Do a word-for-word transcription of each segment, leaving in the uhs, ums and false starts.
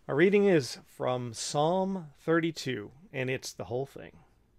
Our reading is from Psalm thirty-two, and it's the whole thing.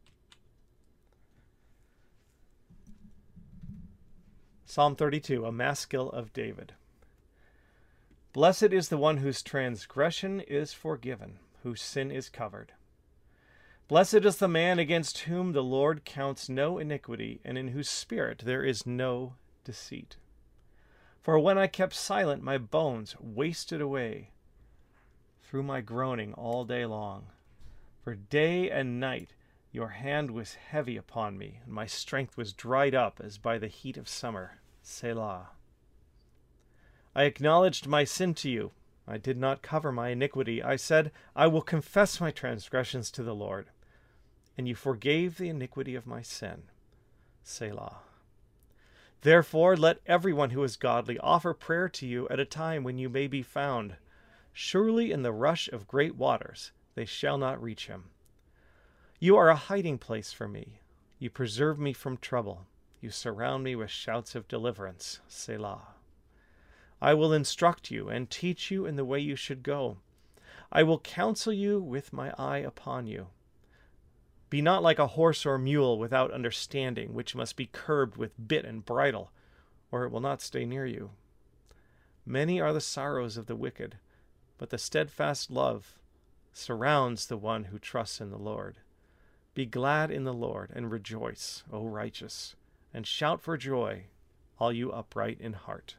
Psalm thirty-two, a Maskil of David. Blessed is the one whose transgression is forgiven, whose sin is covered. Blessed is the man against whom the Lord counts no iniquity, and in whose spirit there is no deceit. For when I kept silent, my bones wasted away through my groaning all day long. For day and night your hand was heavy upon me, and my strength was dried up as by the heat of summer. Selah. I acknowledged my sin to you. I did not cover my iniquity. I said, I will confess my transgressions to the Lord. And you forgave the iniquity of my sin. Selah. Therefore, let everyone who is godly offer prayer to you at a time when you may be found. Surely in the rush of great waters they shall not reach him. You are a hiding place for me. You preserve me from trouble. You surround me with shouts of deliverance. Selah. I will instruct you and teach you in the way you should go. I will counsel you with my eye upon you. Be not like a horse or mule without understanding, which must be curbed with bit and bridle, or it will not stay near you. Many are the sorrows of the wicked, but the steadfast love surrounds the one who trusts in the Lord. Be glad in the Lord and rejoice, O righteous, and shout for joy, all you upright in heart.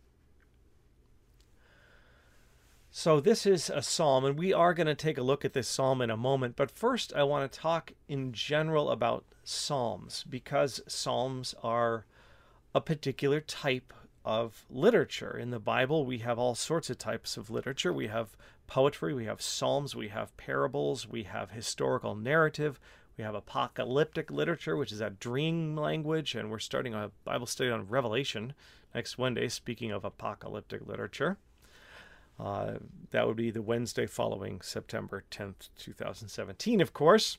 So this is a psalm, and we are going to take a look at this psalm in a moment. But first, I want to talk in general about psalms, because psalms are a particular type of literature. In the Bible, we have all sorts of types of literature. We have poetry, we have psalms, we have parables, we have historical narrative, we have apocalyptic literature, which is a dream language, and we're starting a Bible study on Revelation next Wednesday, speaking of apocalyptic literature. Uh, that would be the Wednesday following September tenth, two thousand seventeen, of course.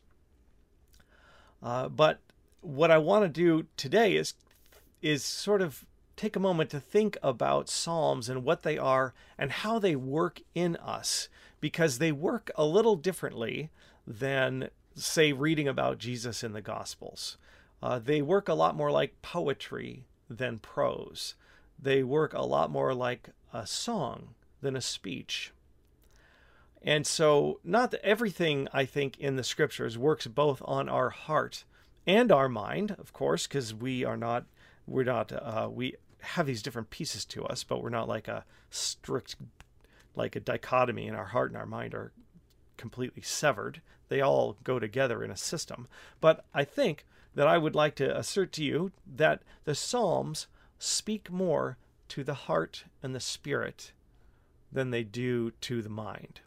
Uh, but what I want to do today is, is sort of take a moment to think about Psalms and what they are and how they work in us, because they work a little differently than, say, reading about Jesus in the Gospels. Uh, they work a lot more like poetry than prose. They work a lot more like a song than a speech. And so not that everything, I think, in the scriptures works both on our heart and our mind, of course, because we are not, we're not, uh, we have these different pieces to us, but we're not like a strict, like a dichotomy in our heart and our mind are completely severed. They all go together in a system. But I think that I would like to assert to you that the Psalms speak more to the heart and the spirit than they do to the mind.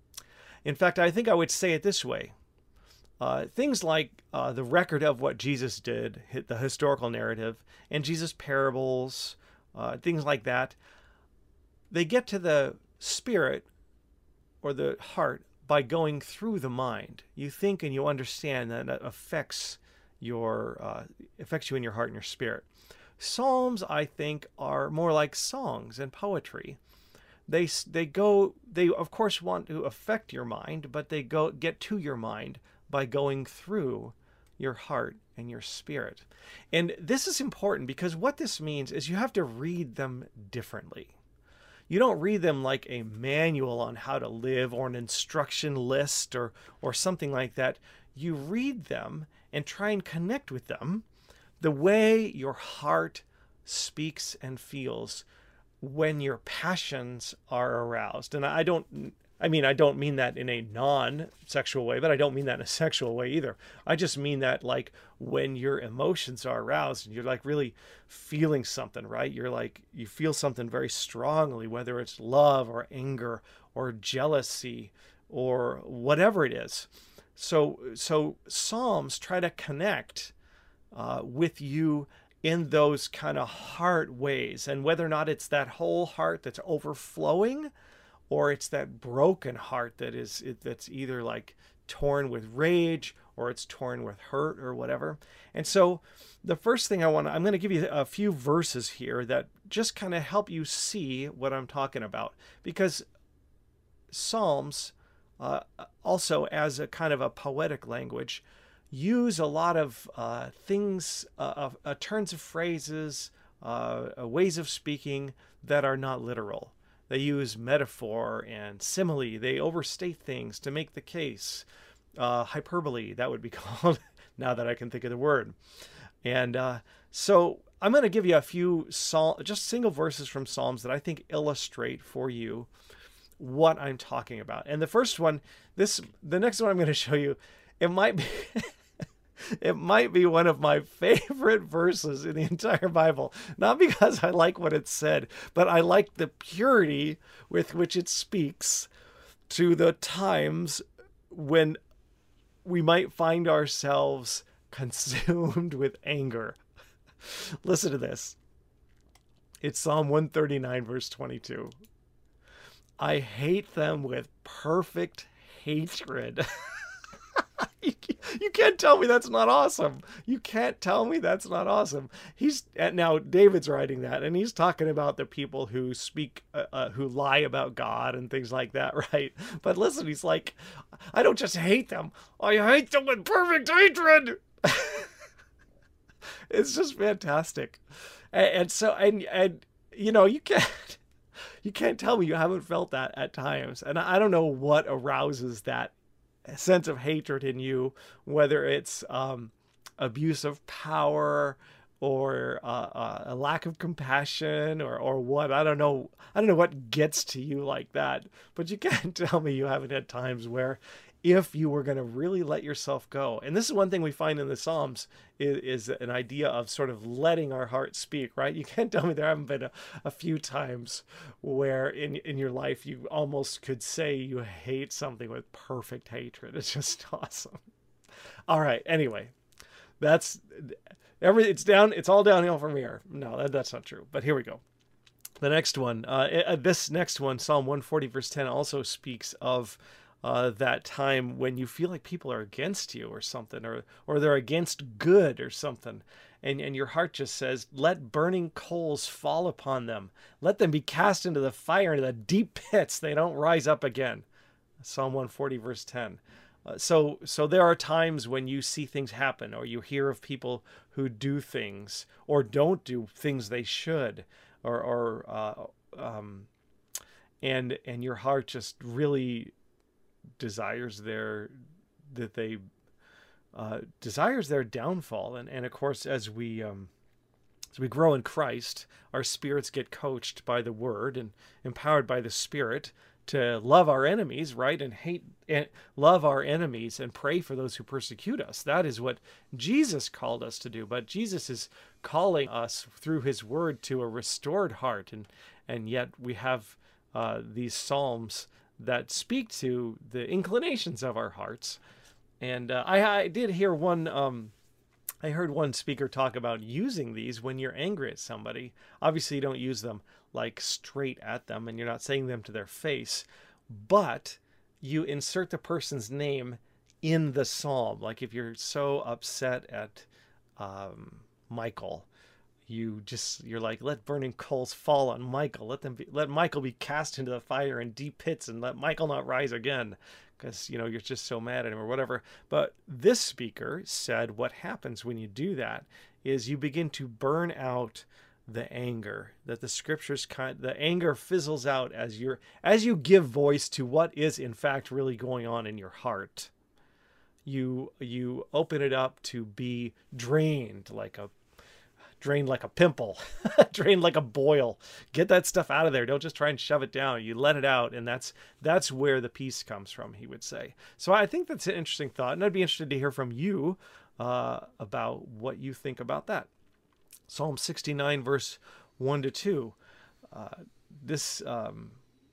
In fact, I think I would say it this way. Uh, things like uh, the record of what Jesus did, the historical narrative, and Jesus' parables, uh, things like that, they get to the spirit or the heart by going through the mind. You think and you understand that that affects your uh, affects you in your heart and your spirit. Psalms, I think, are more like songs and poetry. They they go they of course want to affect your mind, but they go get to your mind by going through your heart and your spirit. And this is important because what this means is you have to read them differently. You don't read them like a manual on how to live or an instruction list or or something like that. You read them and try and connect with them the way your heart speaks and feels when your passions are aroused. And I don't, I mean, I don't mean that in a non-sexual way, but I don't mean that in a sexual way either. I just mean that like when your emotions are aroused and you're like really feeling something, right? You're like, you feel something very strongly, whether it's love or anger or jealousy or whatever it is. So, so Psalms try to connect uh, with you in those kind of heart ways, and whether or not it's that whole heart that's overflowing or it's that broken heart that is that's either like torn with rage or it's torn with hurt or whatever. And so the first thing I want to, I'm going to give you a few verses here that just kind of help you see what I'm talking about, because Psalms, uh, also as a kind of a poetic language, use a lot of uh, things, uh, of, uh, turns of phrases, uh, uh, ways of speaking that are not literal. They use metaphor and simile. They overstate things to make the case. Uh, hyperbole, that would be called, now that I can think of the word. And uh, so I'm going to give you a few psalm, just single verses from Psalms that I think illustrate for you what I'm talking about. And the first one, this, the next one I'm going to show you, it might be, it might be one of my favorite verses in the entire Bible. Not because I like what it said, but I like the purity with which it speaks to the times when we might find ourselves consumed with anger. Listen to this. It's Psalm one thirty-nine, verse twenty-two. I hate them with perfect hatred. you, you can't tell me that's not awesome. You can't tell me that's not awesome. He's now David's writing that, and he's talking about the people who speak, uh, uh, who lie about God and things like that, right? But listen, he's like, I don't just hate them. I hate them with perfect hatred. It's just fantastic. And, and so, and, and, you know, you can't, you can't tell me you haven't felt that at times. And I don't know what arouses that sense of hatred in you, whether it's um, abuse of power or uh, uh, a lack of compassion or, or what. I don't know. I don't know what gets to you like that, but you can't tell me you haven't had times where, if you were going to really let yourself go. And this is one thing we find in the Psalms is, is an idea of sort of letting our heart speak, right? You can't tell me there haven't been a, a few times where in, in your life you almost could say you hate something with perfect hatred. It's just awesome. All right. Anyway, that's every, it's down. It's all downhill from here. No, that, that's not true, but here we go. The next one, uh, this next one, Psalm one forty verse ten, also speaks of Uh, that time when you feel like people are against you or something, or or they're against good or something, and and your heart just says, let burning coals fall upon them, let them be cast into the fire, into the deep pits, they don't rise up again. Psalm one forty verse ten. Uh, so so there are times when you see things happen, or you hear of people who do things or don't do things they should, or or uh, um, and and your heart just really desires their that they uh, desires their downfall. And and of course, as we um, as we grow in Christ, our spirits get coached by the Word and empowered by the Spirit to love our enemies, right, and hate and love our enemies and pray for those who persecute us. That is what Jesus called us to do. But Jesus is calling us through His Word to a restored heart, and and yet we have uh, these psalms that speak to the inclinations of our hearts. And uh, I, I did hear one, um, I heard one speaker talk about using these when you're angry at somebody. Obviously, you don't use them like straight at them, and you're not saying them to their face, but you insert the person's name in the psalm. Like if you're so upset at um, Michael, you just, you're like, let burning coals fall on Michael. Let them be, let Michael be cast into the fire and deep pits, and let Michael not rise again, because, you know, you're just so mad at him or whatever. But this speaker said what happens when you do that is you begin to burn out the anger, that the scriptures kind, the anger fizzles out as you're, as you give voice to what is in fact really going on in your heart. You, you open it up to be drained like a drained like a pimple, drained like a boil. Get that stuff out of there. Don't just try and shove it down. You let it out, and that's that's where the peace comes from, he would say. So I think that's an interesting thought, and I'd be interested to hear from you uh, about what you think about that. Psalm sixty-nine, verse one to two. Uh, this, um,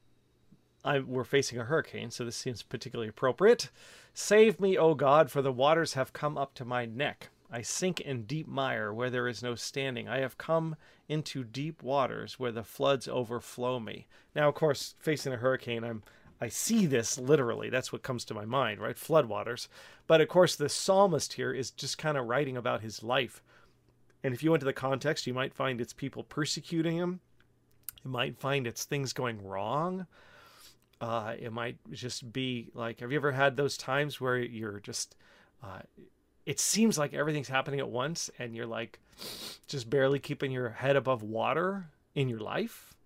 I, we're facing a hurricane, so this seems particularly appropriate. Save me, O God, for the waters have come up to my neck. I sink in deep mire where there is no standing. I have come into deep waters where the floods overflow me. Now, of course, facing a hurricane, I'm, I see this literally. That's what comes to my mind, right? Floodwaters. But of course, the psalmist here is just kind of writing about his life. And if you went to the context, you might find it's people persecuting him. You might find it's things going wrong. Uh, it might just be like, have you ever had those times where you're just, uh, it seems like everything's happening at once and you're like just barely keeping your head above water in your life?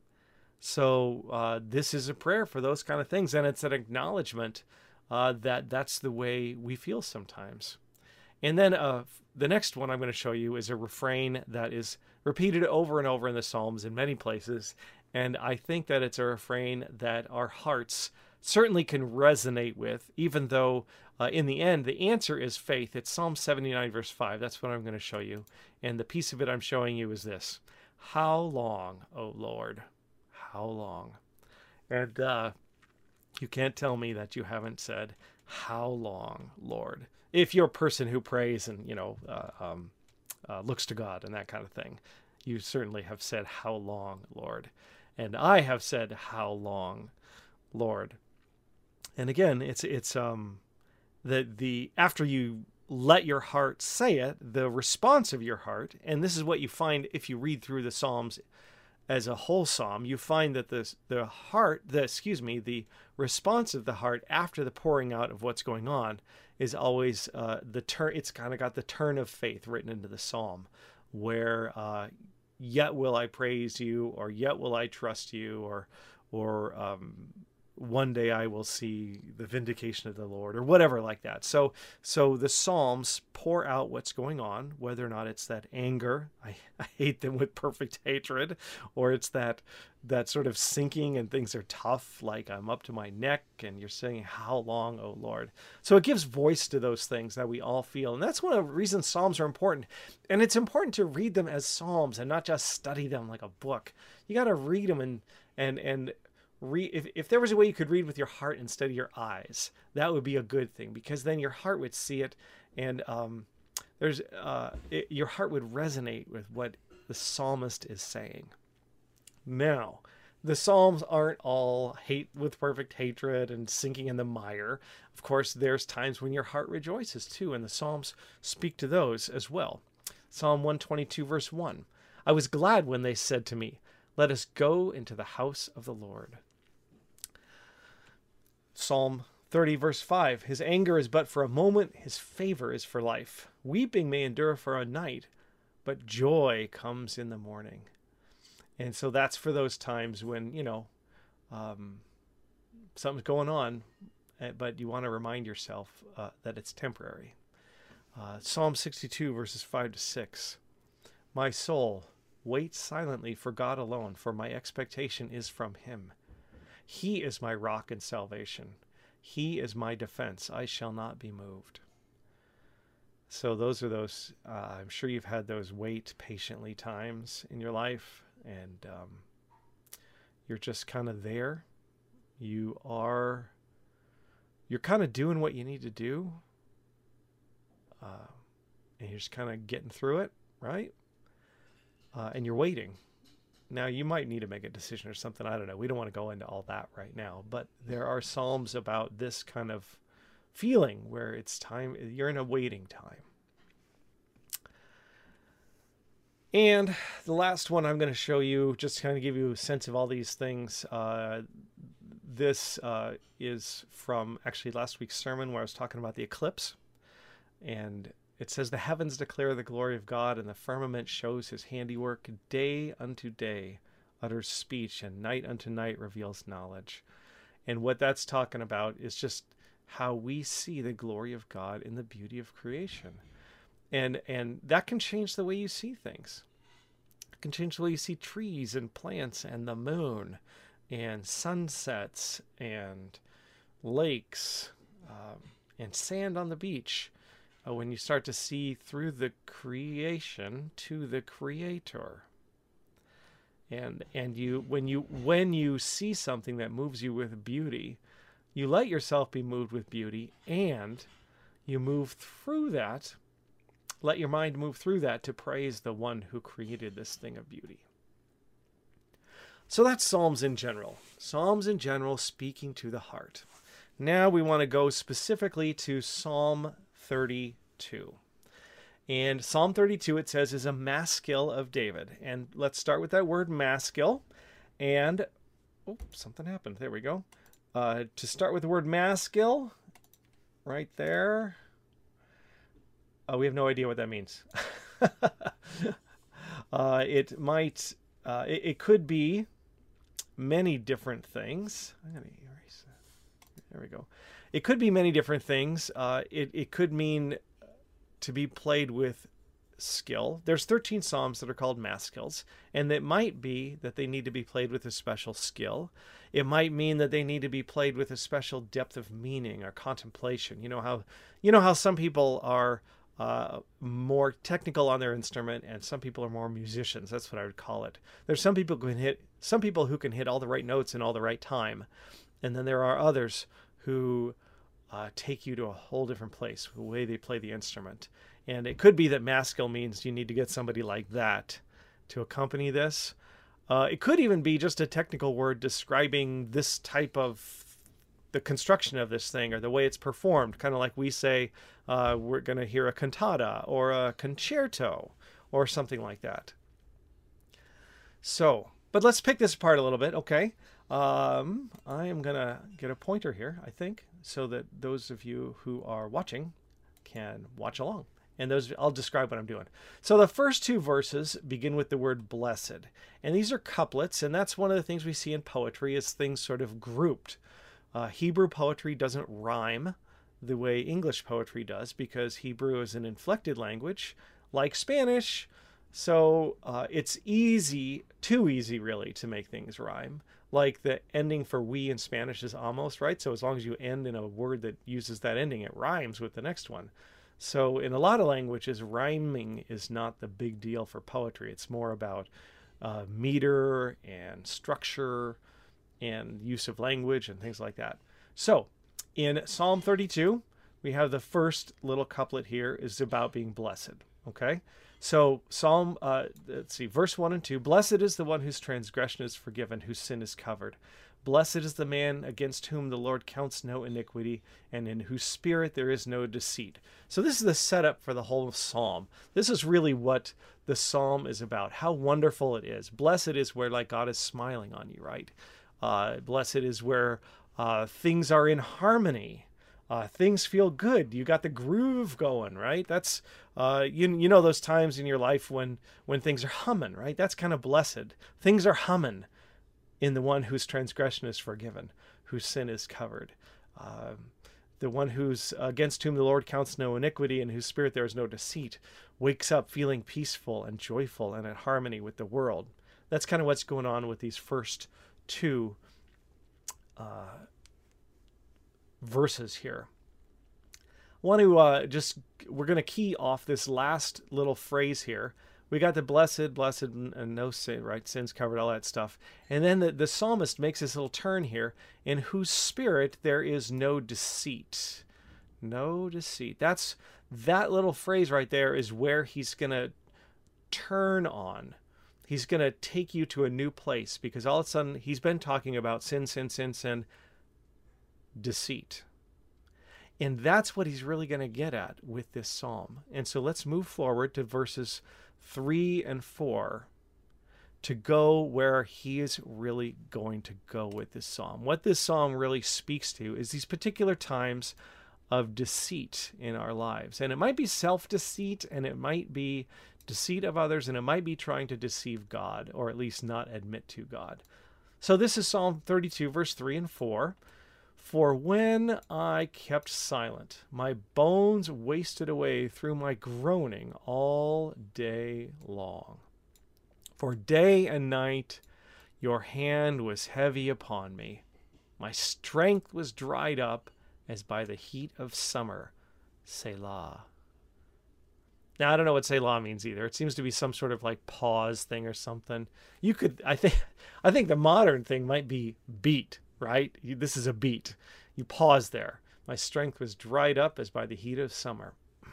So uh, this is a prayer for those kind of things. And it's an acknowledgement uh, that that's the way we feel sometimes. And then uh, the next one I'm going to show you is a refrain that is repeated over and over in the Psalms in many places. And I think that it's a refrain that our hearts certainly can resonate with, even though uh, in the end, the answer is faith. It's Psalm seventy-nine, verse five. That's what I'm going to show you. And the piece of it I'm showing you is this. How long, O Lord? How long? And uh, you can't tell me that you haven't said, how long, Lord? If you're a person who prays and, you know, uh, um, uh, looks to God and that kind of thing, you certainly have said, how long, Lord? And I have said, how long, Lord? And again, it's it's um the the after you let your heart say it, the response of your heart, and this is what you find if you read through the Psalms as a whole psalm, you find that the the heart, the excuse me, the response of the heart after the pouring out of what's going on is always uh, the turn. It's kind of got the turn of faith written into the psalm, where uh, yet will I praise you, or yet will I trust you, or or um, one day I will see the vindication of the Lord, or whatever like that. So so the Psalms pour out what's going on, whether or not it's that anger, I, I hate them with perfect hatred, or it's that that sort of sinking and things are tough, like I'm up to my neck, and you're saying, how long, O Lord? So it gives voice to those things that we all feel. And that's one of the reasons Psalms are important. And it's important to read them as Psalms and not just study them like a book. You got to read them and and and Read, if, if there was a way you could read with your heart instead of your eyes, that would be a good thing, because then your heart would see it, and um, there's uh, it, your heart would resonate with what the psalmist is saying. Now, the Psalms aren't all hate with perfect hatred and sinking in the mire. Of course, there's times when your heart rejoices too, and the Psalms speak to those as well. Psalm one twenty-two, verse one. I was glad when they said to me, let us go into the house of the Lord. Psalm thirty, verse five. His anger is but for a moment, his favor is for life. Weeping may endure for a night, but joy comes in the morning. And so that's for those times when, you know, um, something's going on, but you want to remind yourself uh, that it's temporary. Uh, Psalm sixty-two, verses five to six. My soul, wait silently for God alone, for my expectation is from him. He is my rock and salvation. He is my defense. I shall not be moved. So those are those, uh, I'm sure you've had those wait patiently times in your life, and um, you're just kind of there. You are, you're kind of doing what you need to do, uh, and you're just kind of getting through it, right? Uh, and you're waiting. Now, you might need to make a decision or something. I don't know. We don't want to go into all that right now. But there are Psalms about this kind of feeling where it's time, you're in a waiting time. And the last one I'm going to show you, just to kind of give you a sense of all these things. Uh, this uh, is from actually last week's sermon where I was talking about the eclipse. And it says, the heavens declare the glory of God, and the firmament shows his handiwork. Day unto day utters speech, and night unto night reveals knowledge. And what that's talking about is just how we see the glory of God in the beauty of creation. And and that can change the way you see things. It can change the way you see trees and plants and the moon and sunsets and lakes um, and sand on the beach. When you start to see through the creation to the creator. And and you when you when you see something that moves you with beauty, you let yourself be moved with beauty, and you move through that, let your mind move through that to praise the one who created this thing of beauty. So that's Psalms in general. Psalms in general speaking to the heart. Now we want to go specifically to Psalm thirty-two. And Psalm thirty-two, it says, is a maskil of David. And let's start with that word maskil. And, oh, something happened. There we go. uh, to start with the word maskil, right there. Uh, we have no idea what that means. uh, it might, uh, it, it could be many different things. I'm gonna erase that. There we go. It could be many different things. Uh, it, it could mean to be played with skill. There's thirteen psalms that are called maskils, and it might be that they need to be played with a special skill. It might mean that they need to be played with a special depth of meaning or contemplation. You know how, you know how some people are uh, more technical on their instrument, and some people are more musicians. That's what I would call it. There's some people who can hit, some people who can hit all the right notes in all the right time, and then there are others who uh, take you to a whole different place, the way they play the instrument. And it could be that maskil means you need to get somebody like that to accompany this. Uh, it could even be just a technical word describing this type of the construction of this thing or the way it's performed, kind of like we say uh, we're going to hear a cantata or a concerto or something like that. So, but let's pick this apart a little bit, okay? Um, I am going to get a pointer here, I think, so that those of you who are watching can watch along. And those, I'll describe what I'm doing. So the first two verses begin with the word blessed. And these are couplets, and that's one of the things we see in poetry is things sort of grouped. Uh, Hebrew poetry doesn't rhyme the way English poetry does because Hebrew is an inflected language like Spanish. So uh, it's easy, too easy really, to make things rhyme. Like the ending for we in Spanish is almost, right? So as long as you end in a word that uses that ending, it rhymes with the next one. So in a lot of languages, rhyming is not the big deal for poetry. It's more about uh, meter and structure and use of language and things like that. So in Psalm thirty-two, we have the first little couplet here is about being blessed. Okay, so Psalm, uh, let's see, verse one and two. Blessed is the one whose transgression is forgiven, whose sin is covered. Blessed is the man against whom the Lord counts no iniquity, and in whose spirit there is no deceit. So this is the setup for the whole psalm. This is really what the psalm is about, how wonderful it is. Blessed is where like God is smiling on you, right? Uh, blessed is where uh, things are in harmony. Uh, things feel good. You got the groove going, right? That's, uh, you, you know those times in your life when, when things are humming, right? That's kind of blessed. Things are humming in the one whose transgression is forgiven, whose sin is covered. Um, the one who's against whom the Lord counts no iniquity and whose spirit there is no deceit, wakes up feeling peaceful and joyful and in harmony with the world. That's kind of what's going on with these first two uh, verses here. I want to uh, just, we're going to key off this last little phrase here. We got the blessed, blessed, and no sin, right? Sins covered, all that stuff. And then the, the psalmist makes this little turn here, in whose spirit there is no deceit. No deceit. That's, that little phrase right there is where he's going to turn on. He's going to take you to a new place because all of a sudden he's been talking about sin, sin, sin, sin, deceit. And that's what he's really going to get at with this psalm. And so let's move forward to verses three and four to go where he is really going to go with this psalm. What this psalm really speaks to is these particular times of deceit in our lives. And it might be self-deceit, and it might be deceit of others, and it might be trying to deceive God, or at least not admit to God. So this is Psalm thirty-two, verse three and four. For when I kept silent, my bones wasted away through my groaning all day long. For day and night your hand was heavy upon me. My strength was dried up as by the heat of summer. Selah. Now, I don't know what Selah means either. It seems to be some sort of like pause thing or something. You could, I think, I think the modern thing might be beat. Right? This is a beat. You pause there. My strength was dried up as by the heat of summer.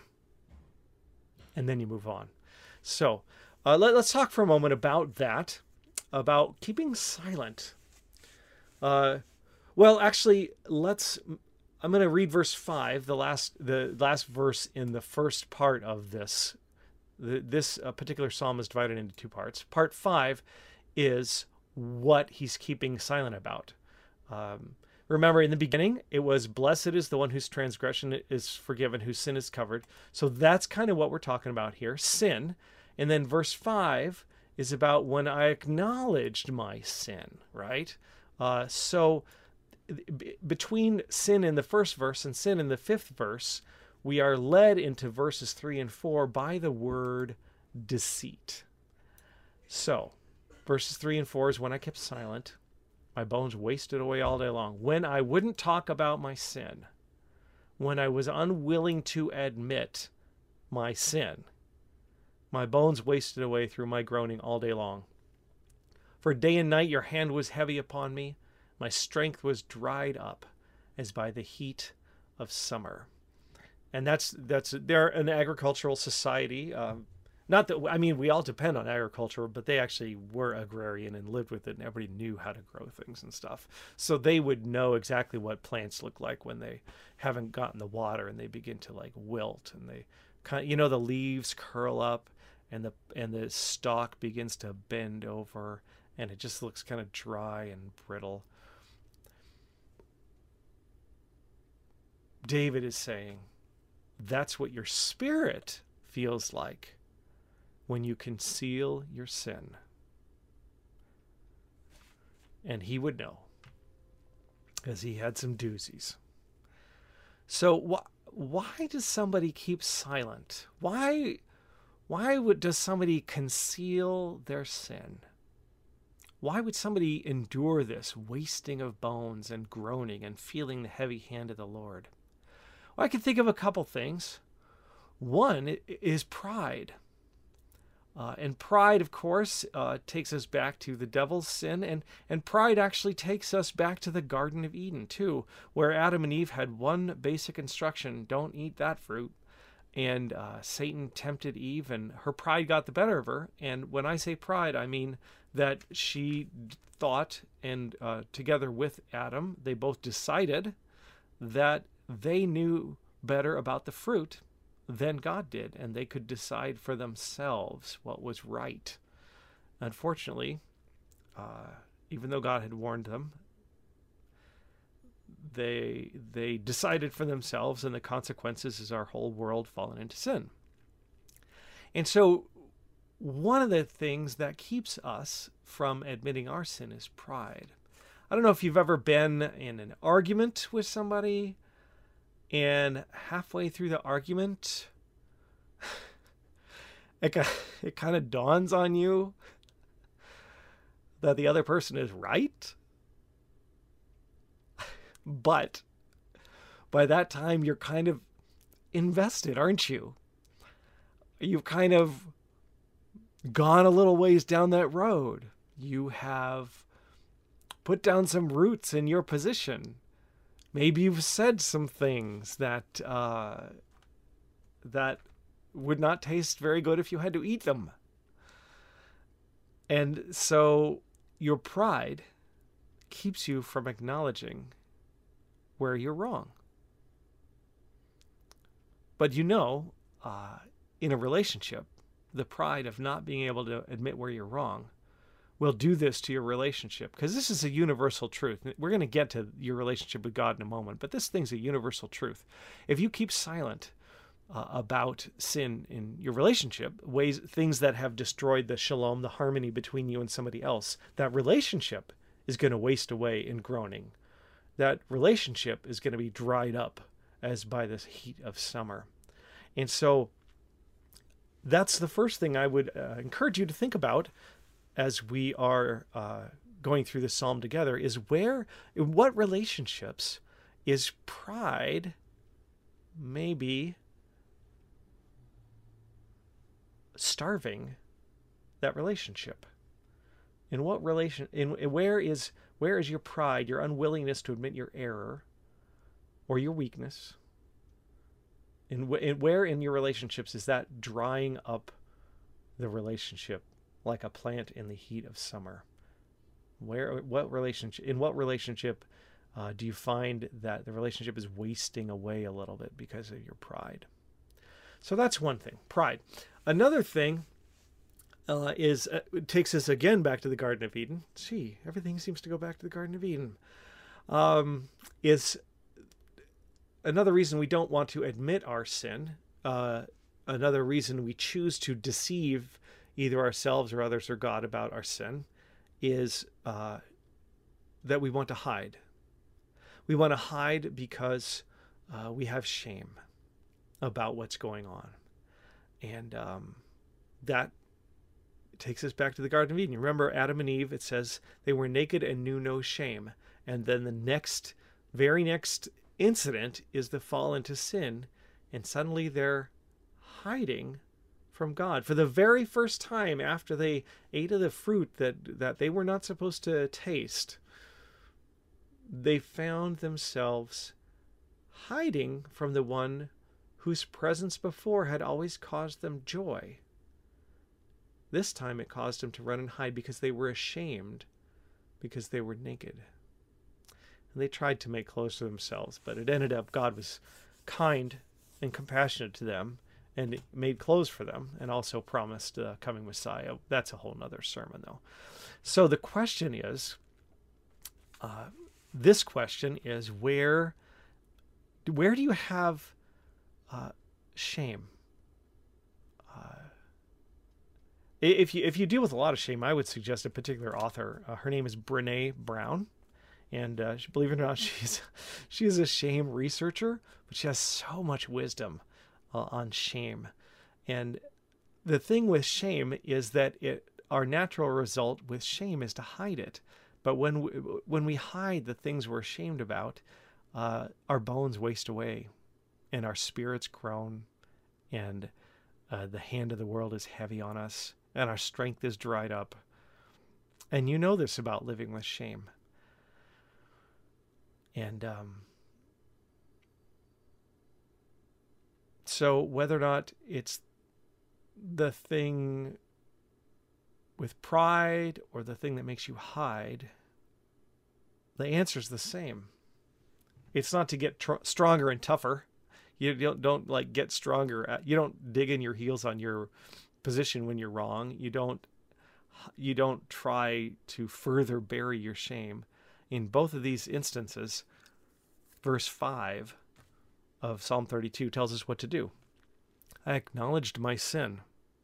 And then you move on. So uh, let, let's talk for a moment about that, about keeping silent. Uh, well, actually, let's, I'm going to read verse five, the last, the last verse in the first part of this. The, this uh, particular psalm is divided into two parts. Part five is what he's keeping silent about. Um, Remember, in the beginning, it was blessed is the one whose transgression is forgiven, whose sin is covered. So that's kind of what we're talking about here, sin. And then verse five is about when I acknowledged my sin, right? Uh, so b- between sin in the first verse and sin in the fifth verse, we are led into verses three and four by the word deceit. So verses three and four is when I kept silent. My bones wasted away all day long. When I wouldn't talk about my sin. When I was unwilling to admit my sin. My bones wasted away through my groaning all day long. For day and night your hand was heavy upon me. My strength was dried up as by the heat of summer. And that's, that's they're an agricultural society. Um, Not that, I mean, we all depend on agriculture, but they actually were agrarian and lived with it, and everybody knew how to grow things and stuff. So they would know exactly what plants look like when they haven't gotten the water and they begin to like wilt, and they kind of, you know, the leaves curl up and the and the stalk begins to bend over, and it just looks kind of dry and brittle. David is saying, that's what your spirit feels like when you conceal your sin. And he would know, as he had some doozies. So wh- why does somebody keep silent? Why, why would, does somebody conceal their sin? Why would somebody endure this wasting of bones and groaning and feeling the heavy hand of the Lord? Well, I can think of a couple things. One is pride. Uh, and pride, of course, uh, takes us back to the devil's sin. And, and pride actually takes us back to the Garden of Eden, too, where Adam and Eve had one basic instruction: don't eat that fruit. And uh, Satan tempted Eve, and her pride got the better of her. And when I say pride, I mean that she thought, and uh, together with Adam, they both decided that they knew better about the fruit than God did, and they could decide for themselves what was right. Unfortunately, uh, even though God had warned them, they they decided for themselves, and the consequences is our whole world fallen into sin. And so one of the things that keeps us from admitting our sin is pride. I don't know if you've ever been in an argument with somebody, and halfway through the argument, it, it kind of dawns on you that the other person is right. But by that time, you're kind of invested, aren't you? You've kind of gone a little ways down that road. You have put down some roots in your position. Maybe you've said some things that uh, that would not taste very good if you had to eat them. And so your pride keeps you from acknowledging where you're wrong. But you know, uh, in a relationship, the pride of not being able to admit where you're wrong will do this to your relationship, because this is a universal truth. We're going to get to your relationship with God in a moment, but this thing's a universal truth. If you keep silent uh, about sin in your relationship, ways, things that have destroyed the shalom, the harmony between you and somebody else, that relationship is going to waste away in groaning. That relationship is going to be dried up as by the heat of summer. And so that's the first thing I would uh, encourage you to think about as we are uh, going through this psalm together, is where, in what relationships is pride maybe starving that relationship? In what relation, in where is where is your pride, your unwillingness to admit your error or your weakness? In, in where in your relationships is that drying up the relationship like a plant in the heat of summer? Where, what relationship, in what relationship uh, do you find that the relationship is wasting away a little bit because of your pride? So that's one thing, pride. Another thing uh, is, uh, it takes us again back to the Garden of Eden. Gee, everything seems to go back to the Garden of Eden. um, is another reason we don't want to admit our sin. Uh, another reason we choose to deceive either ourselves or others or God about our sin is uh, that we want to hide. We want to hide because uh, we have shame about what's going on. And um, that takes us back to the Garden of Eden. Remember Adam and Eve, it says they were naked and knew no shame. And then the next, very next incident is the fall into sin. And suddenly they're hiding from God. For the very first time after they ate of the fruit that, that they were not supposed to taste, they found themselves hiding from the one whose presence before had always caused them joy. This time it caused them to run and hide because they were ashamed, because they were naked. And they tried to make clothes for themselves, but it ended up God was kind and compassionate to them and made clothes for them and also promised a coming Messiah. That's a whole nother sermon, though. So the question is, uh, this question is, where, where do you have uh, shame? Uh, if you if you deal with a lot of shame, I would suggest a particular author. Uh, her name is Brené Brown, and uh, believe it or not, she's she is a shame researcher, but she has so much wisdom uh, on shame. And the thing with shame is that it our natural result with shame is to hide it. But when we, when we hide the things we're ashamed about, uh, our bones waste away, and our spirits groan, and uh, the hand of the world is heavy on us, and our strength is dried up. And you know this about living with shame. And um, so whether or not it's the thing with pride or the thing that makes you hide, the answer's the same. It's not to get tr- stronger and tougher. You don't, don't like get stronger. At, you don't dig in your heels on your position when you're wrong. You don't you don't try to further bury your shame. In both of these instances, verse five of Psalm thirty-two tells us what to do. I acknowledged my sin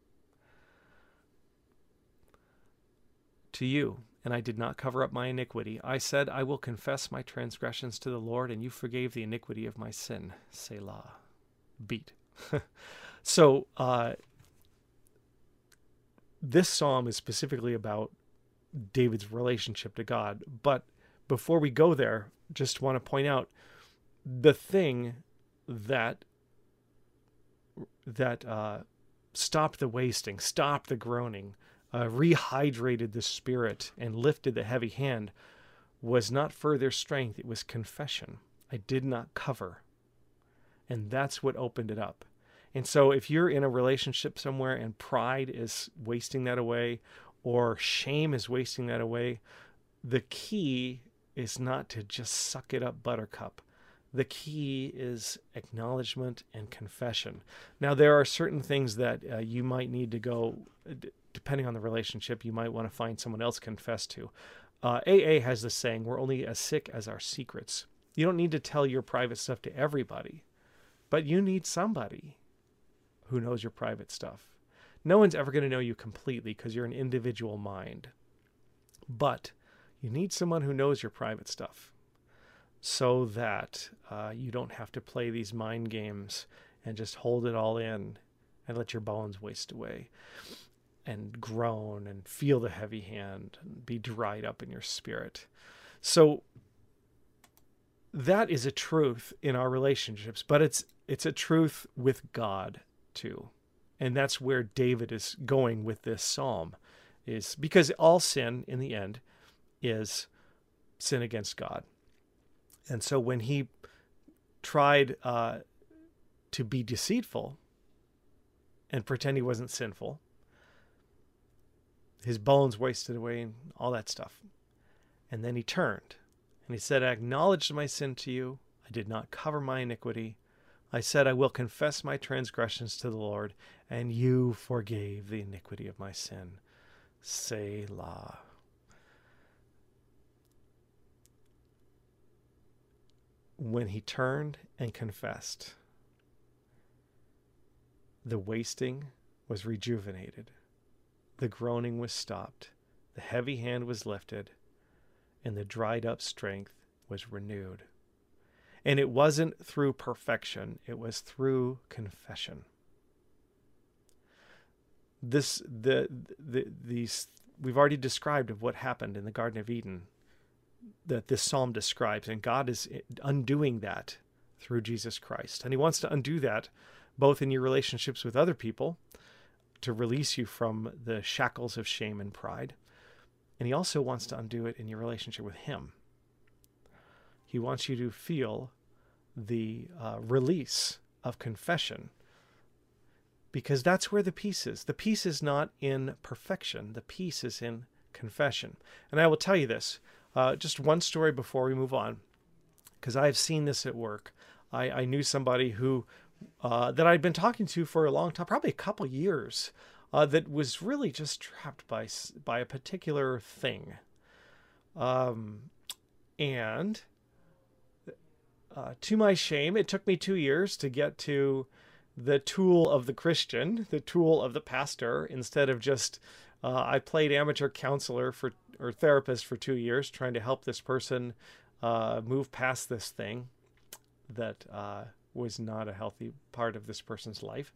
to you, and I did not cover up my iniquity. I said, I will confess my transgressions to the Lord, and you forgave the iniquity of my sin. Selah. Beat. So, uh, this psalm is specifically about David's relationship to God. But before we go there, just want to point out the thing that that uh, stopped the wasting, stopped the groaning, uh, rehydrated the spirit, and lifted the heavy hand was not further strength. It was confession. I did not cover. And that's what opened it up. And so if you're in a relationship somewhere and pride is wasting that away, or shame is wasting that away, the key is not to just suck it up buttercup. The key is acknowledgement and confession. Now, there are certain things that uh, you might need to go, depending on the relationship, you might want to find someone else confess to. Uh, A A has this saying, we're only as sick as our secrets. You don't need to tell your private stuff to everybody, but you need somebody who knows your private stuff. No one's ever going to know you completely because you're an individual mind. But you need someone who knows your private stuff so that uh, you don't have to play these mind games and just hold it all in and let your bones waste away and groan and feel the heavy hand and be dried up in your spirit. So that is a truth in our relationships, but it's it's a truth with God too. And that's where David is going with this psalm, is because all sin in the end is sin against God. And so when he tried uh, to be deceitful and pretend he wasn't sinful, his bones wasted away and all that stuff. And then he turned and he said, I acknowledged my sin to you. I did not cover my iniquity. I said, I will confess my transgressions to the Lord, and you forgave the iniquity of my sin. Selah. when he turned and confessed, the wasting was rejuvenated, the groaning was stopped, the heavy hand was lifted, and the dried up strength was renewed. And it wasn't through perfection, it was through confession. This the the these we've already described of what happened in the Garden of Eden that this psalm describes, and God is undoing that through Jesus Christ. And he wants to undo that both in your relationships with other people to release you from the shackles of shame and pride. And he also wants to undo it in your relationship with him. He wants you to feel the uh, release of confession, because that's where the peace is. The peace is not in perfection. The peace is in confession. And I will tell you this, uh, just one story before we move on, because I've seen this at work. I, I knew somebody who, uh, that I'd been talking to for a long time, probably a couple years, uh, that was really just trapped by, by a particular thing. Um, and uh, to my shame, it took me two years to get to the tool of the Christian, the tool of the pastor, instead of just, uh, I played amateur counselor for or therapist for two years, trying to help this person uh, move past this thing that uh, was not a healthy part of this person's life.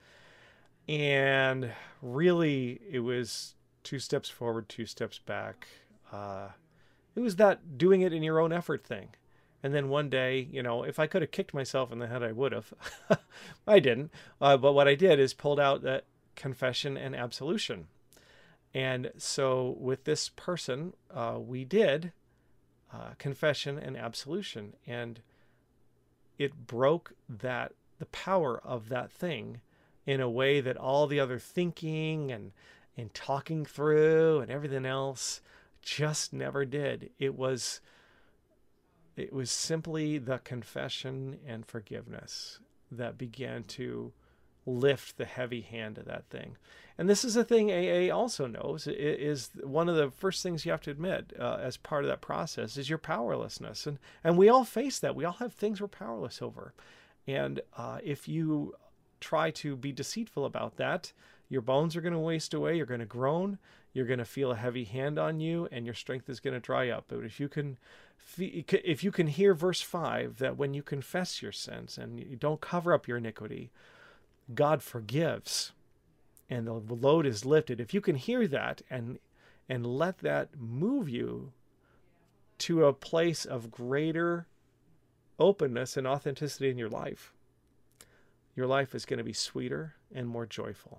And really, it was two steps forward, two steps back. Uh, it was that doing it in your own effort thing. And then one day, you know, if I could have kicked myself in the head, I would have. I didn't. Uh, but what I did is pulled out that confession and absolution. And so with this person, uh, we did uh, confession and absolution. And it broke that the power of that thing in a way that all the other thinking and, and talking through and everything else just never did. It was... It was simply the confession and forgiveness that began to lift the heavy hand of that thing. And this is a thing A A also knows. It is one of the first things you have to admit uh, as part of that process is your powerlessness. And, and we all face that. We all have things we're powerless over. And uh, if you try to be deceitful about that, your bones are going to waste away. You're going to groan. You're going to feel a heavy hand on you, and your strength is going to dry up. But if you can, if you can hear verse five, that when you confess your sins and you don't cover up your iniquity, God forgives, and the load is lifted. If you can hear that and and let that move you to a place of greater openness and authenticity in your life, your life is going to be sweeter and more joyful.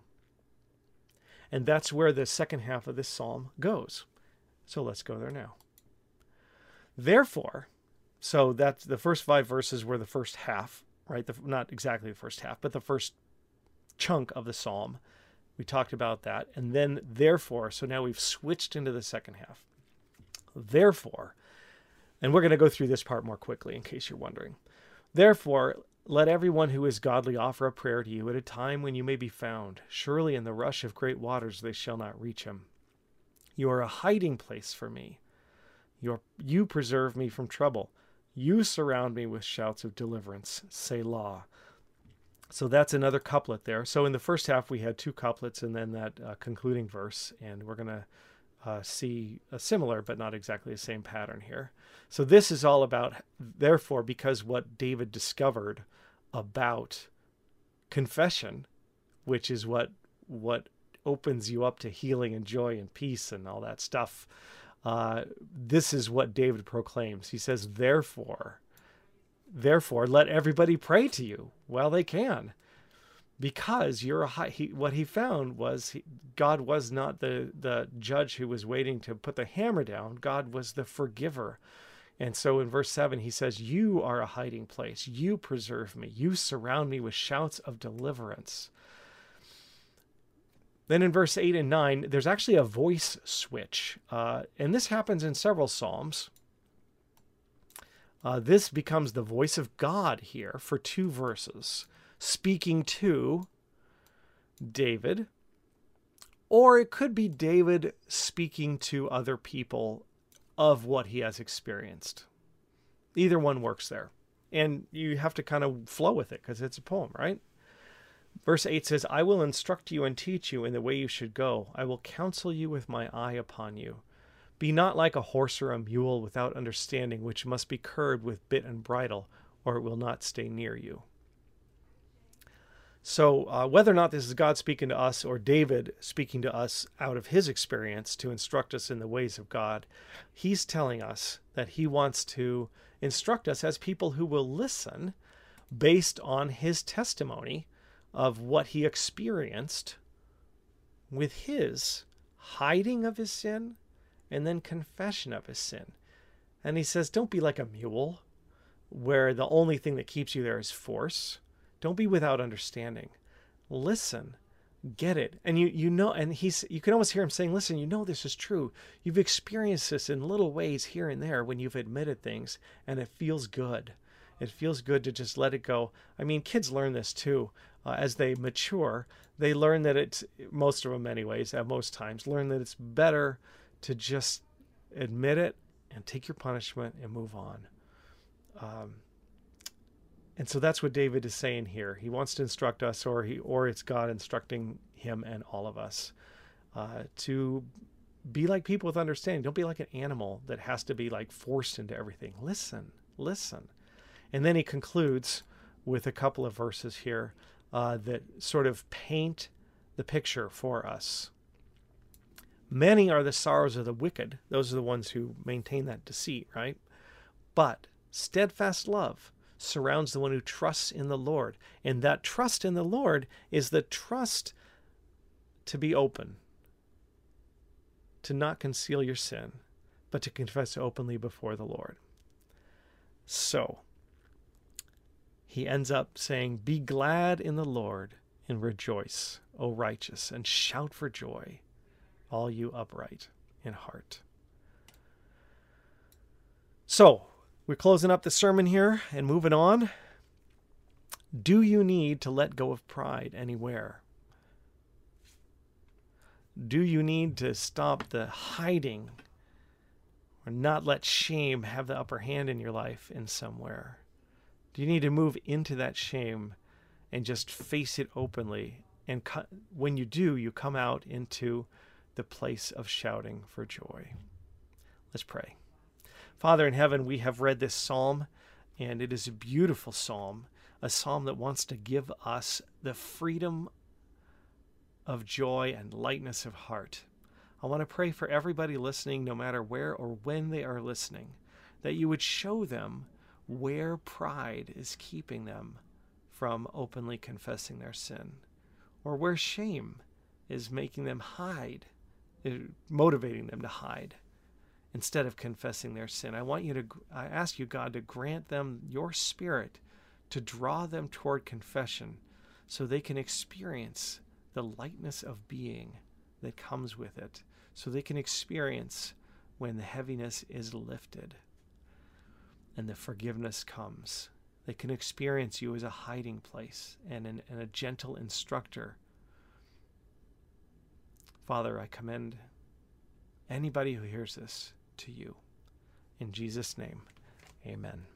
And that's where the second half of this psalm goes. So let's go there now. Therefore, so that's the first five verses were the first half, right? The, not exactly the first half, but the first chunk of the psalm. We talked about that. And then therefore, so now we've switched into the second half. Therefore, and we're going to go through this part more quickly in case you're wondering. Therefore, let everyone who is godly offer a prayer to you at a time when you may be found. Surely in the rush of great waters they shall not reach him. You are a hiding place for me. You, are, you preserve me from trouble. You surround me with shouts of deliverance. Selah. So that's another couplet there. So in the first half we had two couplets and then that uh, concluding verse. And we're going to uh, see a similar but not exactly the same pattern here. So this is all about, therefore, because what David discovered about confession, which is what what opens you up to healing and joy and peace and all that stuff. Uh, this is what David proclaims. He says, therefore, therefore, let everybody pray to you while they can, because you're a high, he, what he found was he, God was not the, the judge who was waiting to put the hammer down. God was the forgiver. And so in verse seven, he says, you are a hiding place. You preserve me. You surround me with shouts of deliverance. Then in verse eight and nine, there's actually a voice switch. Uh, and this happens in several Psalms. Uh, this becomes the voice of God here for two verses, speaking to David. Or it could be David speaking to other people of what he has experienced. Either one works there. And you have to kind of flow with it because it's a poem, right? Verse eight says, I will instruct you and teach you in the way you should go. I will counsel you with my eye upon you. Be not like a horse or a mule without understanding, which must be curbed with bit and bridle, or it will not stay near you. So uh, whether or not this is God speaking to us or David speaking to us out of his experience to instruct us in the ways of God, he's telling us that he wants to instruct us as people who will listen based on his testimony of what he experienced with his hiding of his sin and then confession of his sin. And he says, don't be like a mule where the only thing that keeps you there is force. Don't be without understanding. Listen, get it. And you you know, and he's you can almost hear him saying, listen, you know this is true. You've experienced this in little ways here and there when you've admitted things, and it feels good. It feels good to just let it go. I mean, kids learn this too. Uh, as they mature, they learn that it's, most of them anyways, at most times, learn that it's better to just admit it and take your punishment and move on. Um, and so that's what David is saying here. He wants to instruct us, or he, or it's God instructing him and all of us uh, to be like people with understanding. Don't be like an animal that has to be like forced into everything. Listen, listen. And then he concludes with a couple of verses here uh, that sort of paint the picture for us. Many are the sorrows of the wicked. Those are the ones who maintain that deceit, right? But steadfast love surrounds the one who trusts in the Lord. And that trust in the Lord is the trust to be open, to not conceal your sin, but to confess openly before the Lord. So he ends up saying, be glad in the Lord and rejoice, O righteous, and shout for joy, all you upright in heart. So we're closing up the sermon here and moving on. Do you need to let go of pride anywhere? Do you need to stop the hiding or not let shame have the upper hand in your life in somewhere? Do you need to move into that shame and just face it openly? And cu- when you do, you come out into the place of shouting for joy. Let's pray. Father in heaven, we have read this psalm, and it is a beautiful psalm, a psalm that wants to give us the freedom of joy and lightness of heart. I want to pray for everybody listening, no matter where or when they are listening, that you would show them where pride is keeping them from openly confessing their sin, or where shame is making them hide, motivating them to hide instead of confessing their sin. I want you to, I ask you, God, to grant them your spirit to draw them toward confession so they can experience the lightness of being that comes with it, so they can experience when the heaviness is lifted and the forgiveness comes. They can experience you as a hiding place and, an, and a gentle instructor. Father, I commend anybody who hears this to you. In Jesus' name, amen.